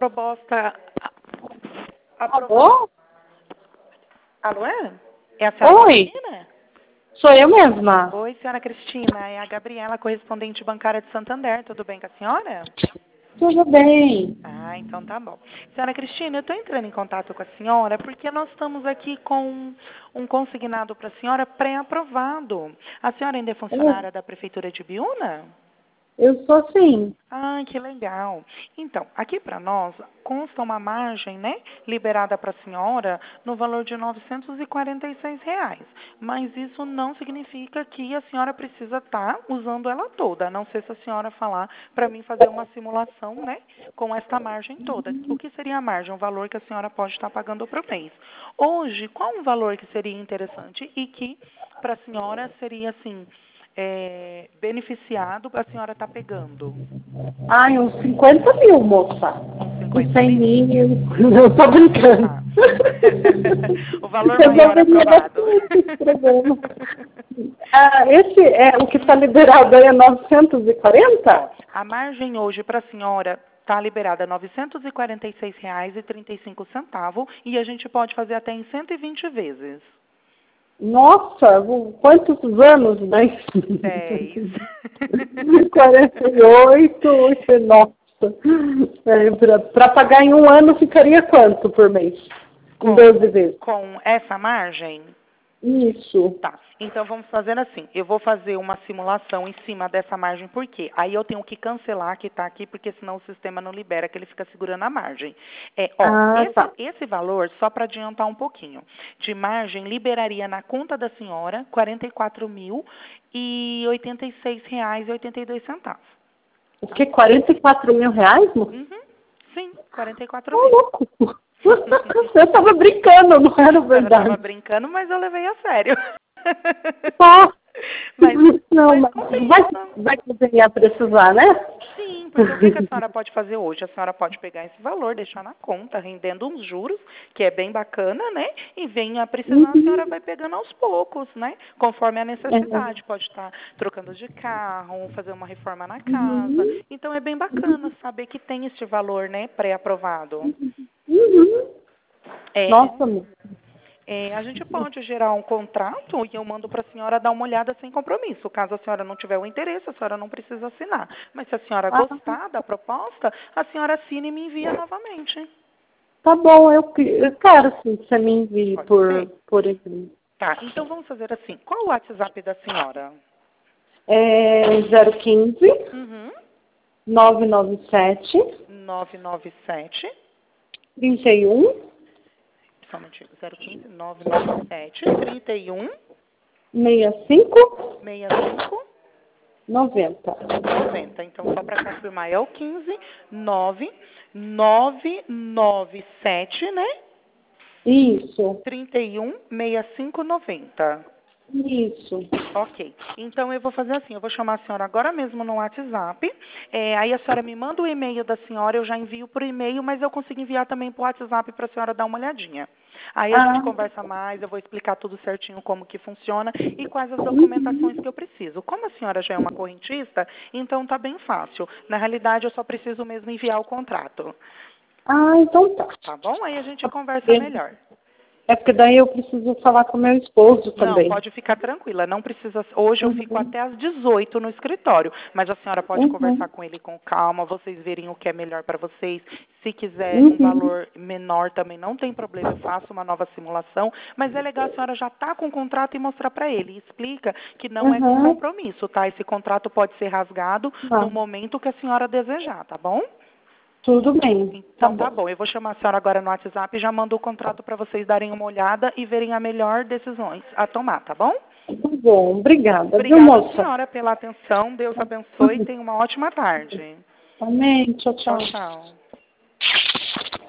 proposta... Alô? Alô, é? É a senhora Oi, Cristina? sou eu mesma. Oi, senhora Cristina. É a Gabriela, correspondente bancária de Santander. Tudo bem com a senhora? Tudo bem. Ah, então tá bom. Senhora Cristina, eu estou entrando em contato com a senhora porque nós estamos aqui com um consignado para a senhora pré-aprovado. A senhora ainda é funcionária da Prefeitura de Biúna? Eu sou sim. Ah, que legal. Então, aqui para nós consta uma margem, né, liberada para a senhora no valor de R$ 946 reais. Mas isso não significa que a senhora precisa estar usando ela toda, a não ser se a senhora falar para mim fazer uma simulação, né, com esta margem toda. O que seria a margem? O valor que a senhora pode estar pagando por mês. Hoje, qual um valor que seria interessante e que para a senhora seria assim, beneficiado a senhora estar pegando? Ai, uns 50 mil, moça. Uns Uns 50 100 mil? mil. Eu tô brincando. Tá. O valor Eu maior deveria aprovado. esse programa. Esse é o que está liberado aí é 940? A margem hoje para a senhora está liberada R$ 946,35 e a gente pode fazer até em 120 vezes. Nossa, quantos anos, né? 10. 48, nossa. Para pagar em um ano ficaria quanto por mês? Em 12 vezes. Com essa margem? Isso. Tá, então vamos fazer assim, eu vou fazer uma simulação em cima dessa margem, por quê? Aí eu tenho que cancelar que está aqui, porque senão o sistema não libera, que ele fica segurando a margem. Tá. Esse valor, só para adiantar um pouquinho, de margem liberaria na conta da senhora R$ 44.086,82. O que? 44 mil reais, moço? Uhum, sim, 44 Ô, mil. louco. Eu estava brincando, não era A senhora estava verdade. brincando, mas eu levei a sério. Tá. Mas, Não, mas mas compensa. vai poder precisar, né? Sim, porque o que a senhora pode fazer hoje? A senhora pode pegar esse valor, deixar na conta, rendendo uns juros, que é bem bacana, né? E venha precisar, a senhora vai pegando aos poucos, né? Conforme a necessidade. Pode estar trocando de carro, fazer uma reforma na casa. Então é bem bacana saber que tem este valor, né, pré-aprovado. É, Nossa, moço. a gente pode gerar um contrato e eu mando para a senhora dar uma olhada sem compromisso. Caso a senhora não tiver o interesse, a senhora não precisa assinar. Mas se a senhora gostar da proposta, a senhora assina e me envia novamente. Tá bom, eu quero sim que você me envie Pode ser? por e-mail. Tá, então vamos fazer assim. Qual o WhatsApp da senhora? É 015 Uhum. 997 997, 31 só um minutinho, 015 997 31 65 65 90. 90. Então, só para confirmar, é o 15 9997, né? Isso. 31 65 90. Isso. Ok. Então, eu vou fazer assim, eu vou chamar a senhora agora mesmo no WhatsApp. Aí a senhora me manda o e-mail da senhora, eu já envio por e-mail, mas eu consigo enviar também por WhatsApp para a senhora dar uma olhadinha. Aí a gente conversa mais, eu vou explicar tudo certinho como que funciona e quais as documentações que eu preciso. Como a senhora já é uma correntista, então tá bem fácil. Na realidade, eu só preciso mesmo enviar o contrato. Então tá. Tá bom? Aí a gente conversa melhor. É porque daí eu preciso falar com meu esposo Não, também. pode ficar tranquila, não precisa. Hoje eu fico até às 18 no escritório, mas a senhora pode conversar com ele com calma, vocês verem o que é melhor para vocês. Se quiser um valor menor também não tem problema, eu faço uma nova simulação, mas é legal a senhora já tá com o contrato e mostrar para ele. E explica que não é com compromisso, tá? Esse contrato pode ser rasgado no momento que a senhora desejar, tá bom? Tudo bem. Então tá bom, eu vou chamar a senhora agora no WhatsApp e já mando o contrato para vocês darem uma olhada e verem a melhor decisões a tomar, tá bom? Tá bom, obrigada, viu, Obrigada, moça? senhora, pela atenção. Deus abençoe e tenha uma ótima tarde. Amém. Tchau, Tchau, tchau. tchau.